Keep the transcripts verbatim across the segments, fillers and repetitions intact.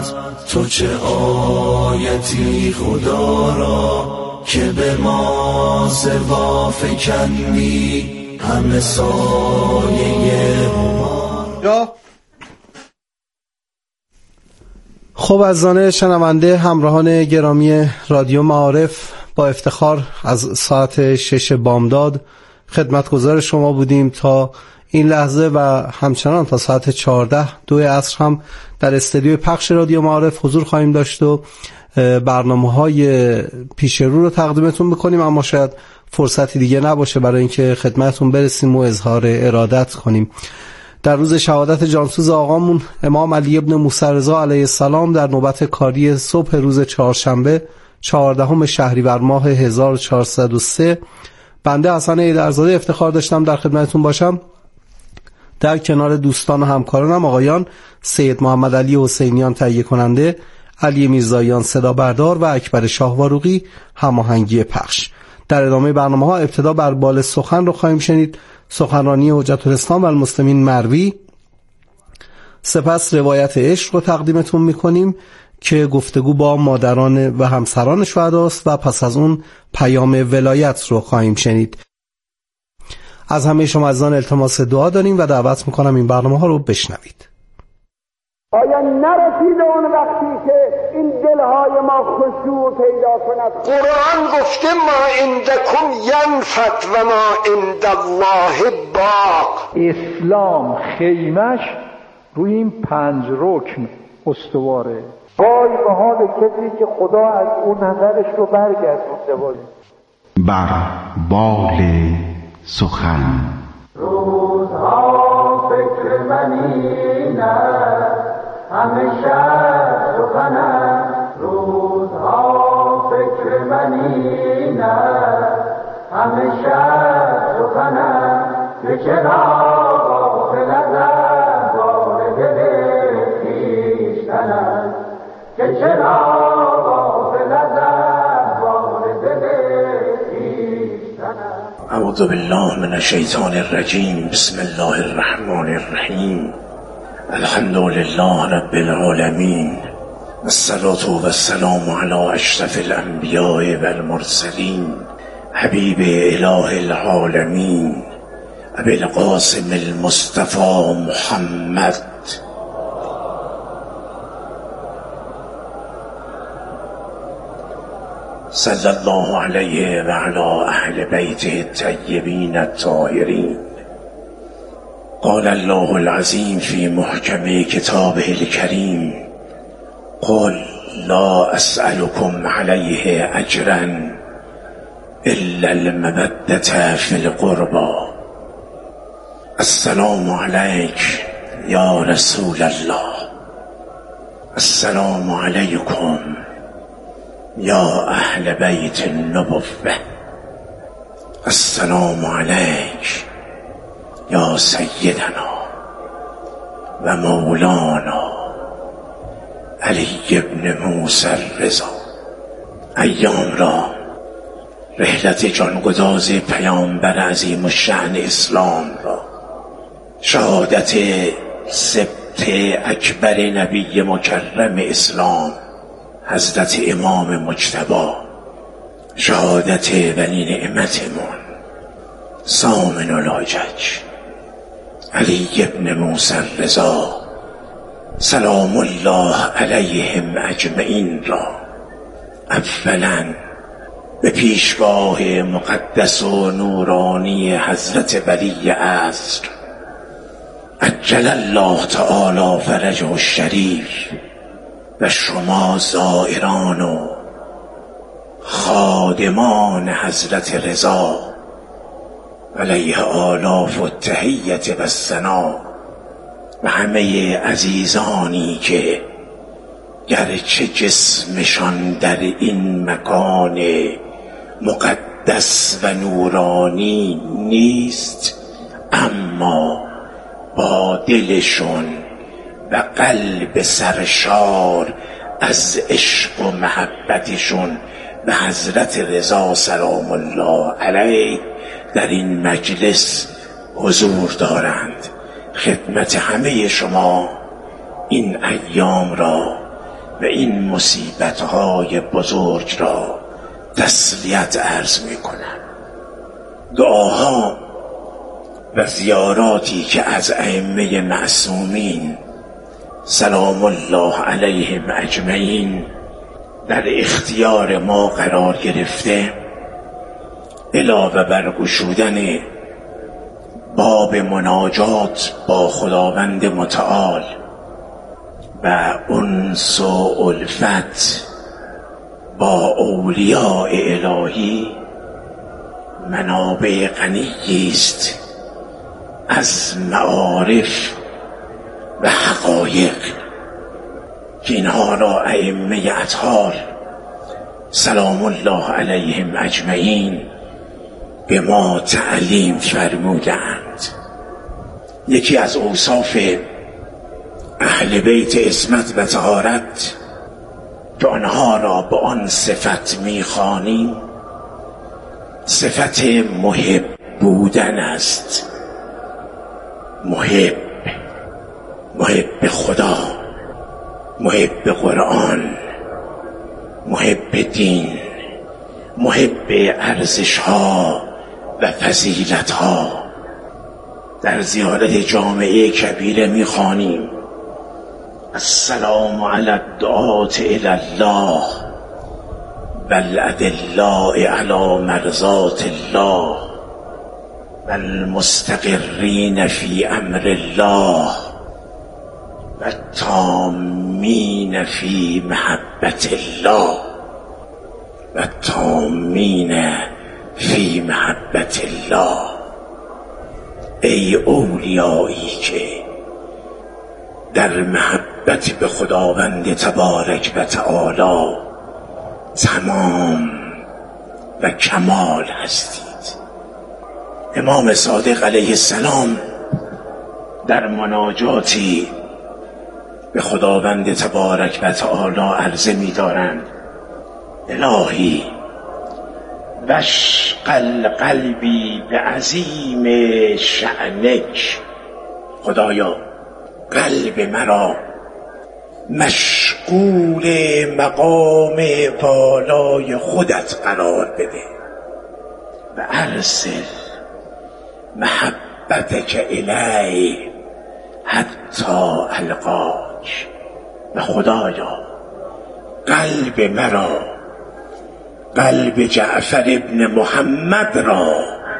تو چه آیتی خدا را که به ما سوا فکندی همه سایه همار. خب عزیزان شنونده، همراهان گرامی رادیو معارف، با افتخار از ساعت شش بامداد خدمتگزار شما بودیم تا این لحظه و همچنان تا ساعت چهارده دو عصر هم در استودیوی پخش رادیو معارف حضور خواهیم داشت و برنامه‌های پیش رو رو تقدیمتون می‌کنیم، اما شاید فرصتی دیگه نباشه برای اینکه خدمتتون برسیم و اظهار ارادت کنیم. در روز شهادت جانسوز آقامون امام علی ابن موسی رضا علیه السلام در نوبت کاری صبح روز چهارشنبه چهاردهم شهریور ماه هزار و چهارصد و سه بنده حسن ایدرزاده افتخار داشتم در خدمتتون باشم در کنار دوستان و همکارانم آقایان سید محمد علی حسینیان تهیه کننده، علی میرزاییان صدا بردار و اکبر شاهواروقی هماهنگی پخش. در ادامه برنامه‌ها ابتدا بر بال سخن رو خواهیم شنید، سخنرانی حجت الاسلام و المسلمین مروی، سپس روایت عشق رو تقدیمتون میکنیم که گفتگو با مادران و همسران شهداست و پس از اون پیام ولایت رو خواهیم شنید. از همه شما عزیزان التماس دعا داریم و دعوت میکنم این برنامه ها رو بشنوید. آیا نرسیده اون وقتی که این دلهای ما خشوع پیدا کند؟ قرآن گفته ما عندکم ینفد و ما عند الله باق. اسلام خیمش روی این پنج رکن استواره. وای به حال کسی که خدا از اون نظرش رو برگردونده باشه. بر بال سخن روزها فکر منی نه همیشه سخنم، روزها فکر منی نه همیشه سخنم، که چرا غافل از احوال دل خویشتنم، که چرا غافل از احوال دل خویشتنم. اعوذ بالله من الشیطان الرجیم. بسم الله الرحمن الرحیم. الحمد لله رب العالمین، الصلاة و السلام علی اشرف الانبیاء و المرسلین، حبیب اله العالمین ابی القاسم المصطفى محمد. صلی الله علیه و علی اهل بیته الطیبین الطاهرین. قال الله العظیم فی محکم کتابه الکریم قل لا اسألكم علیه اجرا الا المودة فی القربى. السلام علیک یا رسول الله، السلام علیکم یا اهل بیت النبوة، السلام علیک یا سیدنا و مولانا علی ابن موسی رضا. ایام را رحلت جانگداز پیامبر عظیم الشأن اسلام را، شهادت سبط اکبر نبی مکرم اسلام حضرت امام مجتبی، شهادت ولی نعمتمون سامن الحجج علی ابن موسی رضا سلام الله علیهم اجمعین را اولا به پیشگاه مقدس و نورانی حضرت ولی عصر عجل الله تعالی فرجه الشریف و شما زائران و خادمان حضرت رضا علیه آلاف و تحیت و ثنا و همه عزیزانی که گرچه جسمشان در این مکان مقدس و نورانی نیست، اما با دلشون و قلب سرشار از عشق و محبتشون به حضرت رضا سلام الله علیه در این مجلس حضور دارند. خدمت همه شما این ایام را و این مصیبت‌های بزرگ را تسلیت عرض می‌کنم. دعاها و زیاراتی که از ائمه معصومین سلام الله علیهم اجمعین در اختیار ما قرار گرفته، علاوه بر گشودن باب مناجات با خداوند متعال و انس و الفت با اولیاء الهی، منابع غنی است از معارف و حقایق که اینها را ائمه اطهار سلام الله علیهم اجمعین به ما تعلیم فرمودند. یکی از اوصاف اهل بیت عصمت و طهارت که آنها را به آن صفت می‌خوانیم، صفت محب بودن است. محب، محب خدا، محب قرآن، محب دین، محب ارزش‌ها و فضیلت‌ها. در زیارت جامعه کبیره می‌خوانیم السلام علی الدعاة الی الله و الادلاء علی مرضات الله و المستقرین فی امر الله و التامین فی محبت الله و التامین فی محبت الله. ای اولیایی که در محبت به خداوند تبارک و تعالی تمام و کمال هستید. امام صادق علیه السلام در مناجاتی به خداوند تبارک و تعالی عرضه می دارند الهی وشغل قلبی به عظیم شأنک، خدایا قلب مرا مشغول مقام بالای خودت قرار بده و ارسل محبتک الی حتی القاک. و خدایا قلب مرا، قلب جعفر ابن محمد را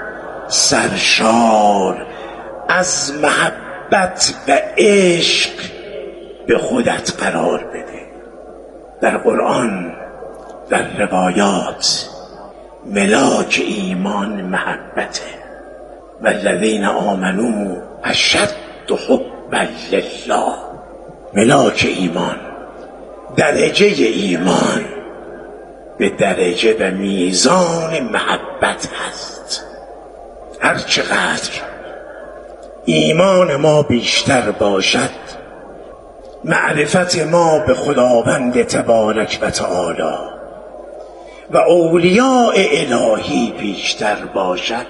سرشار از محبت و عشق به خودت قرار بده. در قرآن، در روایات، ملاک ایمان محبته. والذین آمنوا اشد حبا لله. ملاک ایمان، درجه ایمان به درجه و میزان محبت هست. هر چقدر ایمان ما بیشتر باشد، معرفت ما به خداوند تبارک و تعالی و اولیاء الهی بیشتر باشد،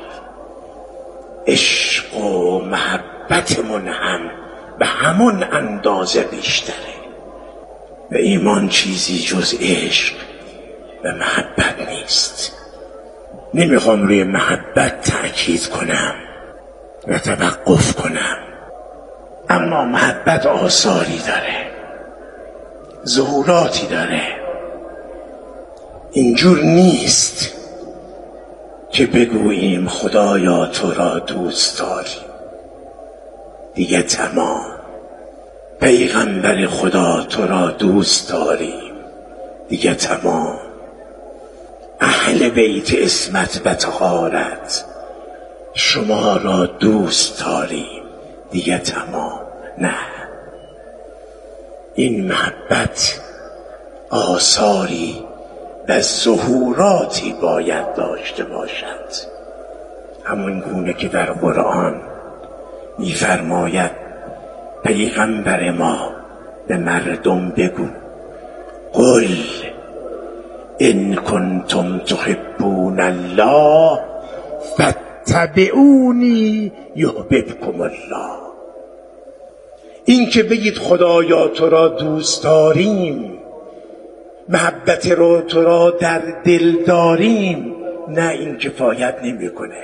عشق و محبتمون هم به همون اندازه بیشتره. و ایمان چیزی جز عشق و محبت نیست. نمیخوام روی محبت تأکید کنم و توقف کنم، اما محبت آثاری داره، ظهوراتی داره. اینجور نیست که بگوییم خدایا تو را دوست داریم دیگه تمام، پیغمبر خدا تو را دوست داریم دیگه تمام، اهل بیت عصمت و طهارت شما را دوست داریم دیگه تمام. نه، این محبت آثاری و ظهوراتی باید داشته باشد، همون گونه که در قرآن می‌فرماید پیغمبر ما به مردم بگو قل ان کنتم تحبون الله فاتبعونی یحببکم الله. این که بگید خدایا تو را دوست داریم محبت رو تو را در دل داریم، نه این کفایت نمیکنه.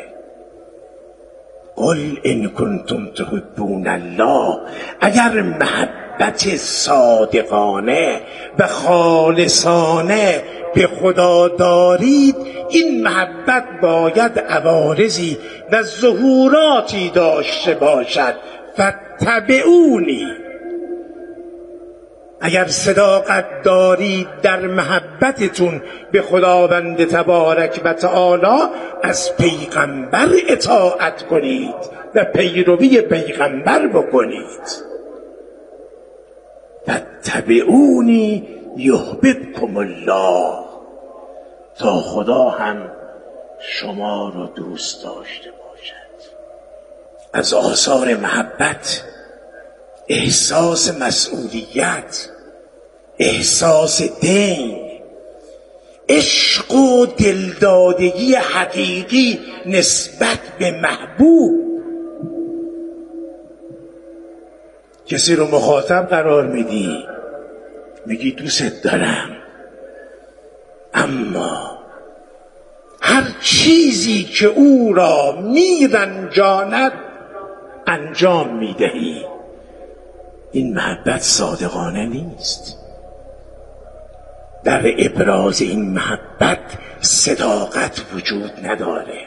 قل ان کنتم تحبون الله، اگر محبت صادقانه و خالصانه به خدا دارید، این محبت باید عوارضی و ظهوراتی داشته باشد. فاتبعونی، اگر صداقت دارید در محبتتون به خداوند تبارک و تعالی، از پیغمبر اطاعت کنید و پیروی پیغمبر بکنید. فاتبعونی یحببکم الله، تا خدا هم شما رو دوست داشته باشد. از آثار محبت احساس مسئولیت، احساس دین، عشق و دلدادگی حقیقی نسبت به محبوب. کسی رو مخاطب قرار میدی، میگی دوست دارم، اما هر چیزی که او را میرنجاند انجام میدهی. این محبت صادقانه نیست. در ابراز این محبت صداقت وجود نداره.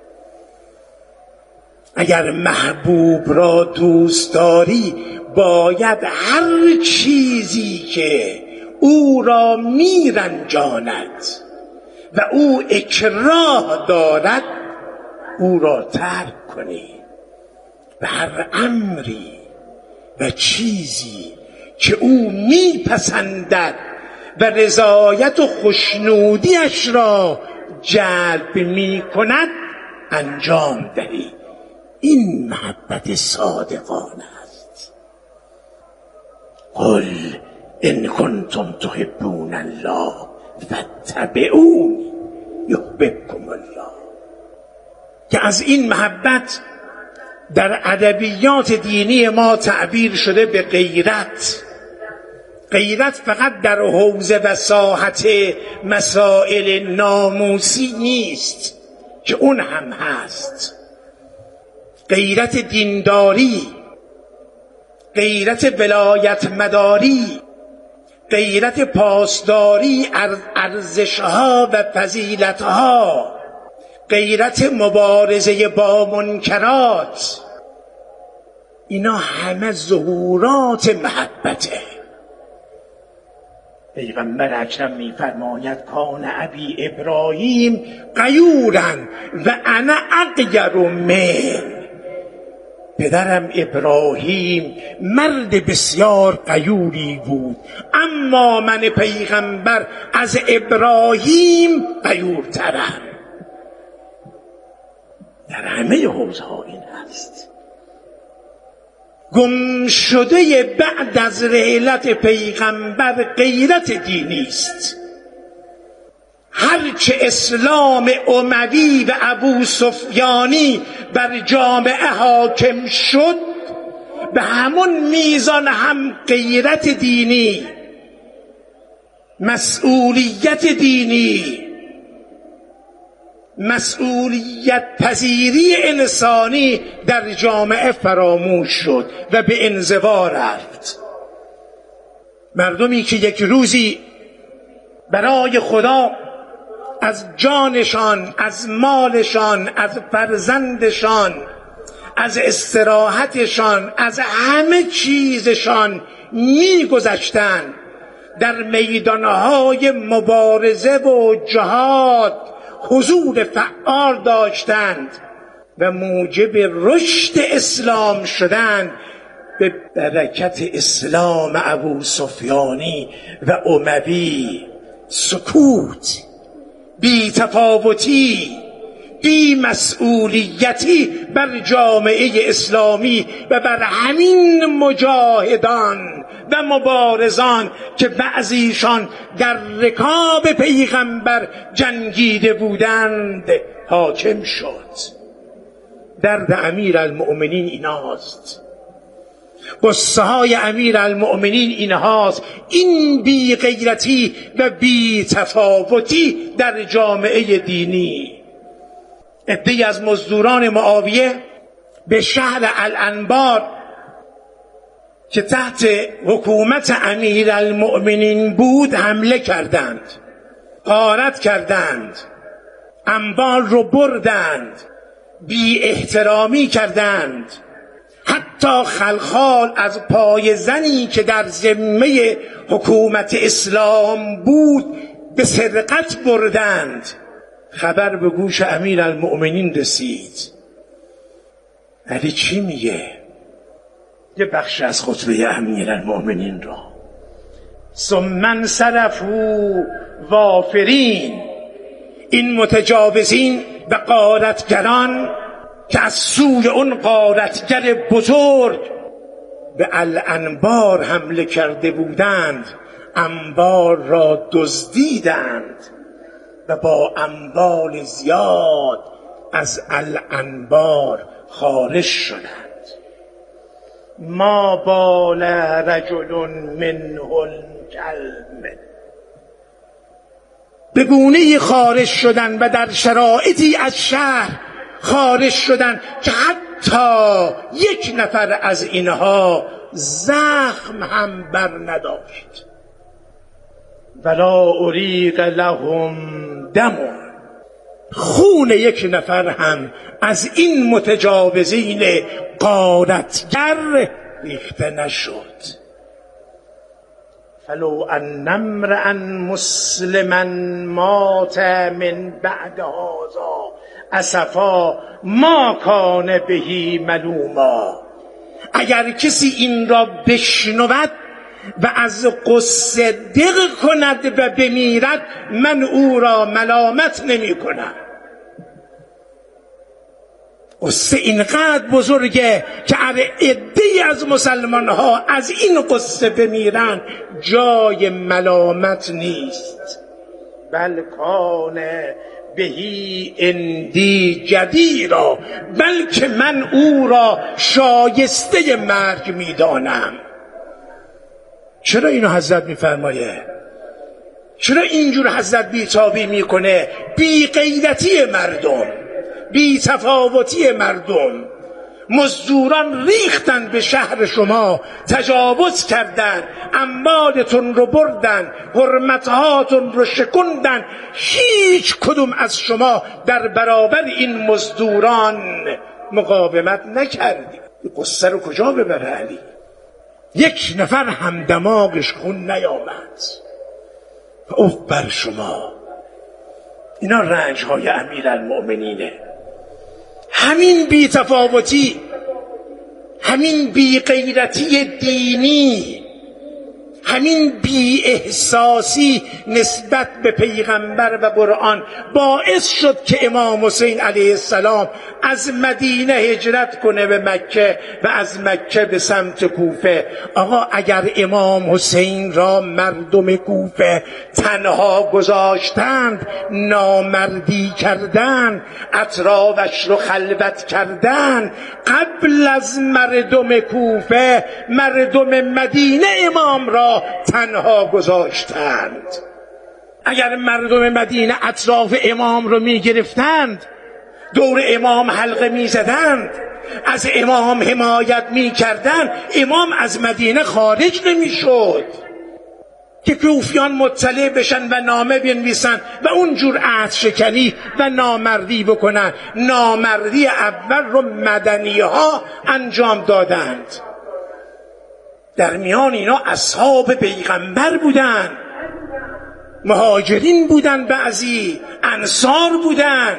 اگر محبوب را دوست داری، باید هر چیزی که او را میرنجاند و او اکراه دارد او را ترک کنی، و هر امری و چیزی که او میپسندد و رضایت و خوشنودیش را جلب میکند انجام دهی. این محبت صادقانه است. قل ان کنتم تحبون الله فاتبعونی یحببکم الله. که از این محبت در ادبیات دینی ما تعبیر شده به غیرت. غیرت فقط در حوزه و ساحت مسائل ناموسی نیست که اون هم هست. غیرت دینداری، غیرت ولایت مداری، غیرت پاسداری ارزشها و فضیلتها، غیرت مبارزه با منکرات، اینا همه ظهورات محبته. پیغمبر اکرم می‌فرماید کان ابی ابراهیم غیورا و انا اغیر من. پدرم ابراهیم مرد بسیار غیوری بود، اما من پیغمبر از ابراهیم غیورترم. در همه حوزه‌ها این هست. گم شده بعد از رحلت پیغمبر غیرت دینی است. هرچه اسلام اموی و ابو سفیانی بر جامعه حاکم شد، به همون میزان هم غیرت دینی، مسئولیت دینی، مسئولیت پذیری انسانی در جامعه فراموش شد و به انزوا رفت. مردمی که یک روزی برای خدا از جانشان، از مالشان، از فرزندشان، از استراحتشان، از همه چیزشان می‌گذشتند، در میدانهای مبارزه و جهاد حضور فعال داشتند و موجب رشد اسلام شدند، به برکت اسلام ابو سفیانی و اموی سکوت، بی تفاوتی، بی مسئولیتی بر جامعه اسلامی و بر همین مجاهدان و مبارزان که بعضیشان در رکاب پیغمبر جنگیده بودند حاکم شد. درد امیر المؤمنین ایناست. قصه های امیر المؤمنین اینهاست، این بی غیرتی و بی تفاوتی در جامعه دینی. عده‌ای از مزدوران معاویه به شهر الانبار که تحت حکومت امیر المؤمنین بود حمله کردند، غارت کردند، انبار رو بردند، بی احترامی کردند، حتی خلخال از پای زنی که در ذمه حکومت اسلام بود به سرقت بردند. خبر به گوش امیر المؤمنین رسید. علی چی میگه؟ یه بخش از خطبه امیر المؤمنین را: ثم انصرفوا وافرین، این متجاوزین و غارتگران که از سوی اون غارتگر بزرگ به الانبار حمله کرده بودند، انبار را دزدیدند و با اموال زیاد از الانبار خارج شدند. ما بال رجل منهم کلب، به گونه‌ای خارج شدن و در شرایطی از شهر خارج شدن که حتی یک نفر از اینها زخم هم بر نداشت. ولا اریق لهم دم، خون یک نفر هم از این متجاوزین غارتگر ریخته نشد. فلو ان امرئا مسلما مات من بعد هذا اسفا ما کان بهی ملوما، اگر کسی این را بشنود و از قصه دق کند و بمیرد، من او را ملامت نمی کنم. قصه اینقدر بزرگه که عده‌ای از مسلمان ها از این قصه بمیرن جای ملامت نیست. بل کان بهی اندی جدیرا، بلکه من او را شایسته مرگ میدانم. چرا اینو حضرت میفرمایه؟ چرا اینجور حضرت بیتابی میکنه؟ بی غیرتی مردم، بی تفاوتی مردم. مزدوران ریختن به شهر شما، تجاوز کردن، اموالتون رو بردن، حرمتهاتون رو شکندن. هیچ کدوم از شما در برابر این مزدوران مقاومت نکردید. قصه رو کجا ببره علی؟ یک نفر هم دماغش خون نیامد. اوف بر شما. اینا رنج های امیر المؤمنینه. همین بی تفاوتی، همین بی غیرتی دینی، همین بی احساسی نسبت به پیغمبر و قرآن باعث شد که امام حسین علیه السلام از مدینه هجرت کنه به مکه و از مکه به سمت کوفه. آقا اگر امام حسین را مردم کوفه تنها گذاشتند، نامردی کردند، اطرافش رو خلوت کردند، قبل از مردم کوفه مردم مدینه امام را تنها گذاشتند. اگر مردم مدینه اطراف امام رو می گرفتند، دور امام حلقه می زدند، از امام حمایت می کردند، امام از مدینه خارج نمی شد که کوفیان مطلع بشن و نامه بنویسن و اونجور عهد شکنی و نامردی بکنن. نامردی اول رو مدنی ها انجام دادند. در میان اینا اصحاب پیغمبر بودن، مهاجرین بودن، بعضی انصار بودن،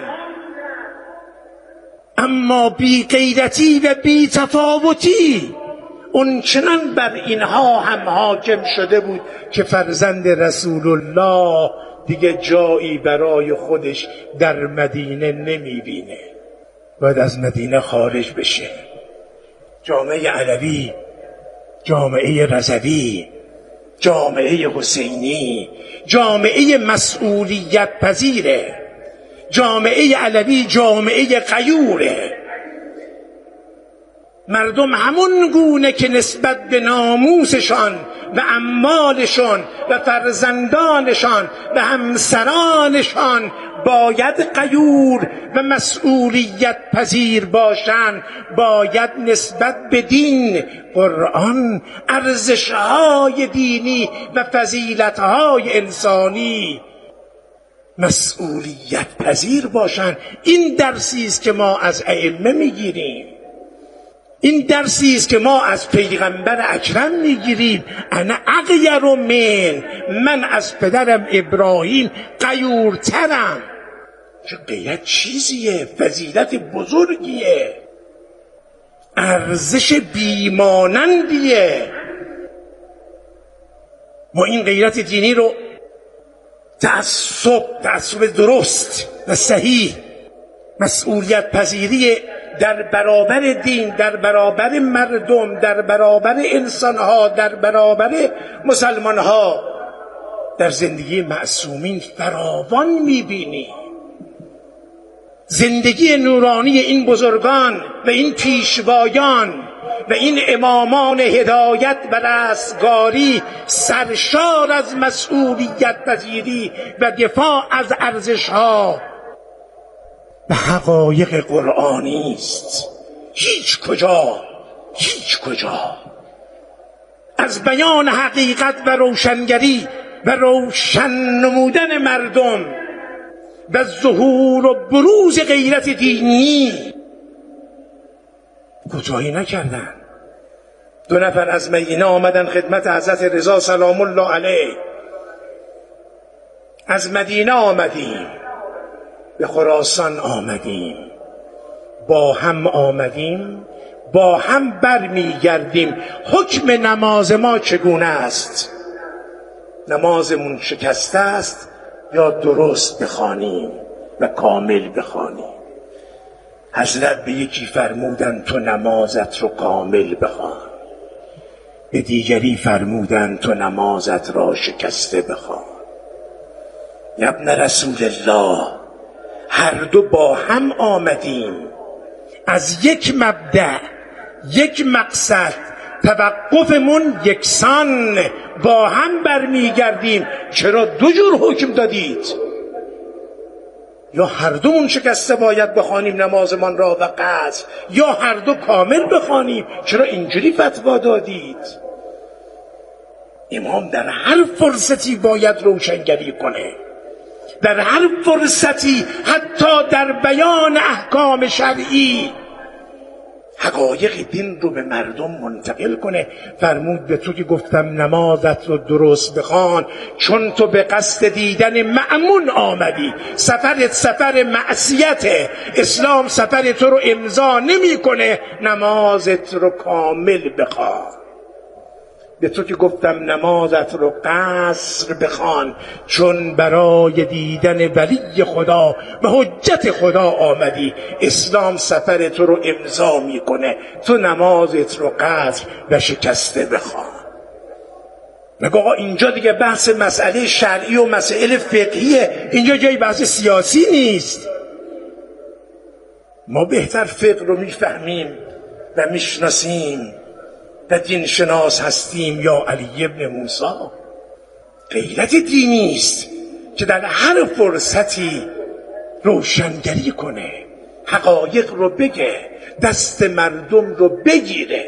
اما بی غیرتی و بی تفاوتی اون چنان بر اینها هم حاکم شده بود که فرزند رسول الله دیگه جایی برای خودش در مدینه نمی بینه، باید از مدینه خارج بشه. جامعه علوی، جامعه رضوی، جامعه حسینی، جامعه مسئولیت پذیره. جامعه علوی جامعه غیوره. مردم همون گونه که نسبت به ناموسشان و اموالشان و فرزندانشان و همسرانشان باید غیور و مسئولیت پذیر باشند، باید نسبت به دین، قرآن، ارزش‌های دینی و فضیلت‌های انسانی مسئولیت پذیر باشند. این درسی است که ما از ائمه میگیریم، این درسی است که ما از پیغمبر اکرم میگیریم. انا اغیر من، من از پدرم ابراهیم غیورترم. چه غیرت چیزیه، فضیلت بزرگیه، ارزش بیمانندیه. ما این غیرت دینی رو تعصب، تعصب درست و صحیح، مسئولیت پذیری در برابر دین، در برابر مردم، در برابر انسانها، در برابر مسلمانها در زندگی معصومین فراوان میبینی. زندگی نورانی این بزرگان و این پیشوایان و این امامان هدایت و رستگاری سرشار از مسئولیت پذیری و دفاع از ارزش‌ها و حقایق قرآنی است. هیچ کجا هیچ کجا از بیان حقیقت و روشنگری و روشن نمودن مردم و ظهور و بروز غیرت دینی کوتاهی نکردن. دو نفر از مدینه آمدن خدمت حضرت رضا سلام الله علیه. از مدینه آمدیم، به خراسان آمدیم، با هم آمدیم، با هم برمیگردیم. حکم نماز ما چگونه است؟ نمازمون شکسته است یا درست بخوانیم و کامل بخوانیم؟ حضرت به یکی فرمودن تو نمازت رو کامل بخوان، به دیگری فرمودن تو نمازت را شکسته بخوان. ابن رسول الله، هر دو با هم آمدیم، از یک مبدأ، یک مقصد، توقفمون یکسان، با هم برمیگردیم. چرا دو جور حکم دادید؟ یا هر دومون شکسته باید بخوانیم نمازمان را و قصر، یا هر دو کامل بخوانیم؟ چرا اینجوری فتوا دادید؟ امام در هر فرصتی باید روشنگری کنه، در هر فرصتی، حتی در بیان احکام شرعی، حقایق دین رو به مردم منتقل کنه. فرمود به تو که گفتم نمازت رو درست بخوان، چون تو به قصد دیدن مأمون آمدی، سفرت سفر معصیته، اسلام سفر تو رو امضا نمی کنه، نمازت رو کامل بخوان. به تو که گفتم نمازت رو قصر بخوان، چون برای دیدن ولی خدا و حجت خدا آمدی، اسلام سفر تو رو امضا میکنه، تو نمازت رو قصر و شکسته بخوان. نگه آقا اینجا دیگه بحث مسئله شرعی و مسئله فقهیه، اینجا جای بحث سیاسی نیست. ما بهتر فقه رو میفهمیم و میشناسیم و دین شناس هستیم یا علی ابن موسی. غیرت دینی است که در هر فرصتی روشنگری کنه، حقایق رو بگه، دست مردم رو بگیره.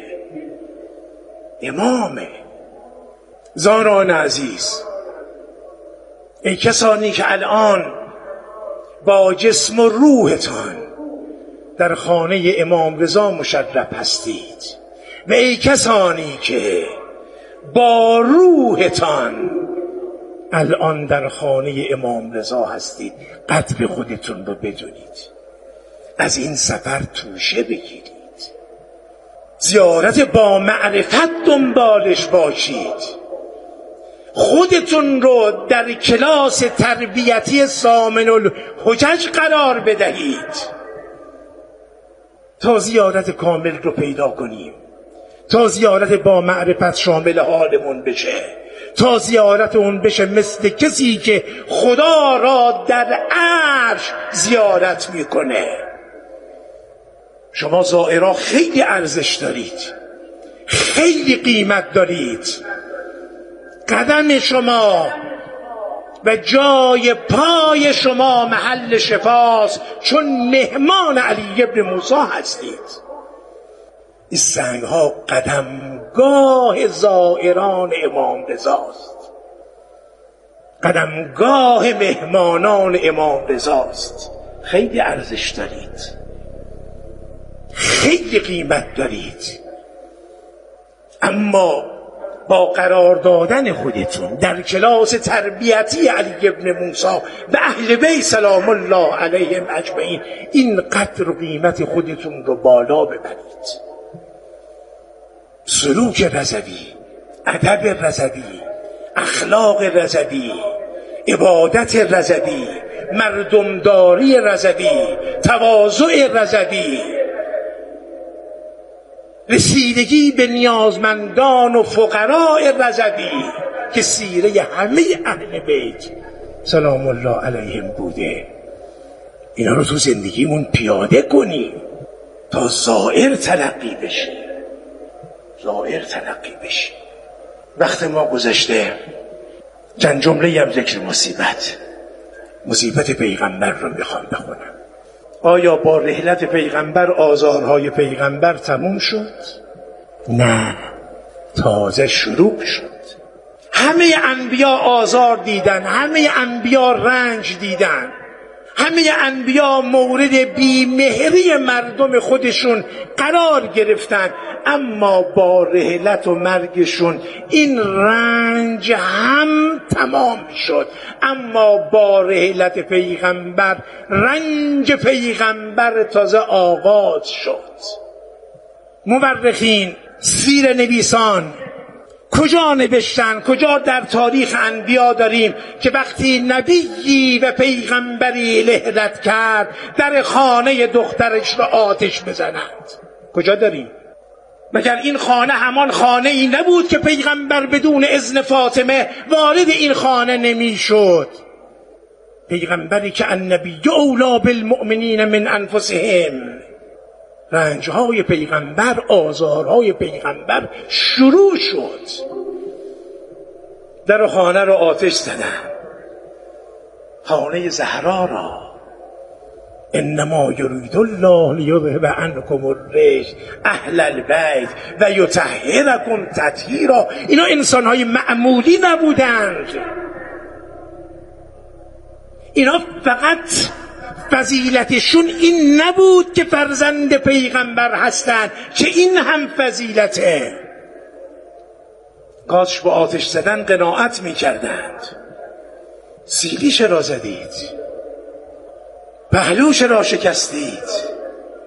امامه. زاران عزیز، ای کسانی که الان با جسم و روحتان در خانه امام رضا مشرف هستید، و ای کسانی که با روحتان الان در خانه امام رضا هستید، قدر خودتون رو بدونید، از این سفر توشه بگیرید، زیارت با معرفت دنبالش باشید، خودتون رو در کلاس تربیتی سامن الحجج قرار بدهید تا زیارت کامل رو پیدا کنیم، تا زیارت با معرفت شامل حالمون بشه، تا زیارت اون بشه مثل کسی که خدا را در عرش زیارت میکنه. شما زائرها خیلی ارزش دارید، خیلی قیمت دارید. قدم شما و جای پای شما محل شفاست، چون مهمان علی ابن موسی هستید. این سنگ ها قدمگاه زائران امام رضاست، قدمگاه مهمانان امام رضاست. خیلی ارزش دارید، خیلی قیمت دارید. اما با قرار دادن خودتون در کلاس تربیتی علی ابن موسی و اهل بیت سلام الله علیهم اجمعین این قدر و قیمت خودتون رو بالا ببرید. سلوک رضوی، ادب رضوی، اخلاق رضوی، عبادت رضوی، مردمداری رضوی، تواضع رضوی، رسیدگی به نیازمندان و فقراء رضوی که سیره همه اهل بیت سلام الله علیهم بوده، اینا رو تو زندگیمون پیاده کنیم تا زائر تلقی بشیم، زائر تلقی بشیم. وقت ما گذشته. چند جمله هم ذکر مصیبت مصیبت پیغمبر رو میخوام بخونم. آیا با رحلت پیغمبر آزارهای پیغمبر تموم شد؟ نه، تازه شروع شد. همه انبیا آزار دیدن، همه انبیا رنج دیدن، همه انبیا مورد بیمهری مردم خودشون قرار گرفتن، اما با رحلت و مرگشون این رنج هم تمام شد. اما با رحلت پیغمبر رنج پیغمبر تازه آغاز شد. مورخین، سیر نویسان کجا نوشتن، کجا در تاریخ انبیا داریم که وقتی نبیی و پیغمبری رحلت کرد در خانه دخترش را آتش بزنند؟ کجا داریم؟ مگر این خانه همان خانه ای نبود که پیغمبر بدون اذن فاطمه وارد این خانه نمی شد؟ پیغمبری که النبی اولی بالمؤمنین من انفسهم، رنجهای پیغمبر، آزارهای پیغمبر شروع شد. در خانه را آتش زدن، خانه زهرا را. انما یرید الله لیذهب عنکم الرجس اهل البیت و یطهرکم تطهیرا. اینا انسانهای معمولی نبودند، اینا فقط فضیلتشون این نبود که فرزند پیغمبر هستند، که این هم فضیلته. کاش با آتش زدن قناعت می کردند. سیلیش را زدید، پهلوش را شکستید.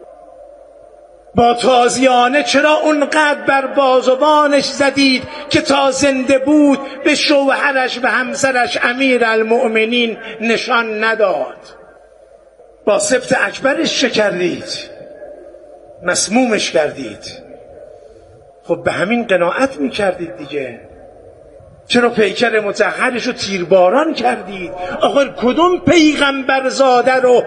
با تازیانه چرا اونقدر بر بازوانش زدید که تا زنده بود به شوهرش و همسرش امیر المؤمنین نشان نداد؟ با سبط اکبرش شکردید، مسمومش کردید. خب به همین قناعت می کردید دیگه. چرا پیکر مطهرش رو تیرباران کردید؟ آخر کدوم پیغمبر زاده رو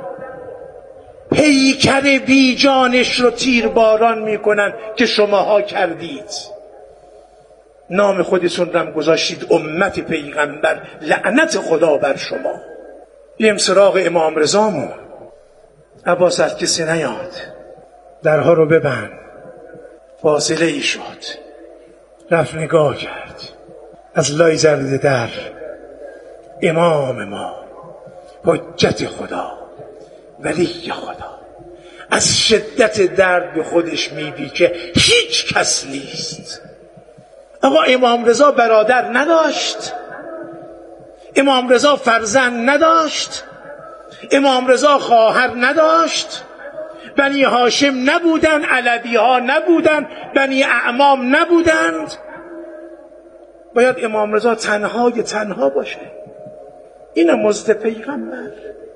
پیکر بی جانش رو تیرباران میکنن که شماها کردید؟ نام خودتون رم گذاشتید امت پیغمبر، لعنت خدا بر شما. بیم سراغ امام رضامون. عباس از کسی نیاد، درها رو ببند. فاصله ای شد، رفت نگاه کرد. از لای زرد در امام ما، حجت خدا، ولی خدا، از شدت درد به خودش میبی که هیچ کس نیست. آقا امام رضا برادر نداشت؟ امام رضا فرزند نداشت؟ امام رضا خواهر نداشت؟ بنی هاشم نبودن، علوی ها نبودن، بنی اعمام نبودند؟ باید امام رضا تنهای تنها باشه؟ این مزد پیغمبر.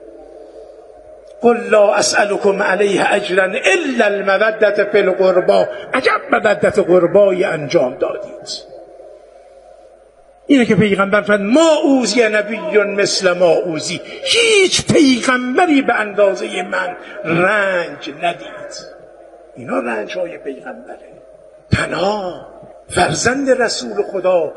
قل لا اسألكم علیه اجرا الا المودة فی القربا. عجب مودت قربایی انجام دادید. اینه که پیغمبر فرمود ما اوذی نبی مثل ما اوذی. هیچ پیغمبری به اندازه من رنج ندید. اینا رنج‌های پیغمبره. تنها فرزند رسول خدا